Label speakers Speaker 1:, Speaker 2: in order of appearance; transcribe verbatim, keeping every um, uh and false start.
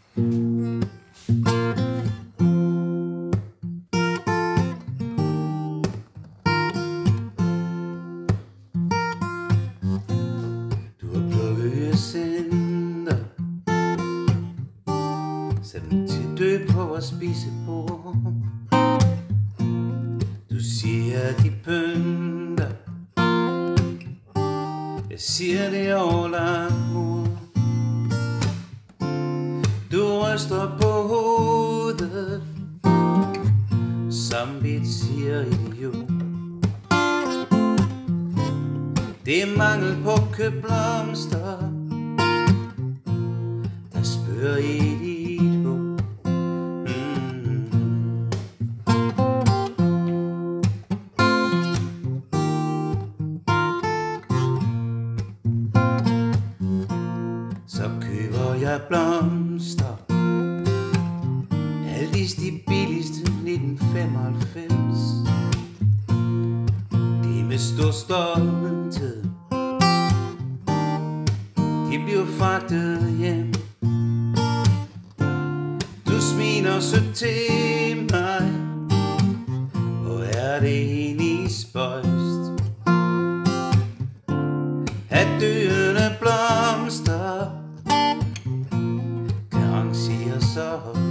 Speaker 1: Du har plukket hyacinter, sat dem til dø på vores spisebord. Du siger de pynter, jeg siger det overlagt mor. Du ryster på hovedet, som vi siger idiot. Det er mangel på købblomster, der spørger i dit hoved. Mm. Så køber jeg blomster, Aldis de billigste nitten femoghalvfems. Det er med stor stolthed, de bliver fragtet hjem. Du smiler så til mig, hvor er det egentlig spøjst at døende blomster kan rangere så højt.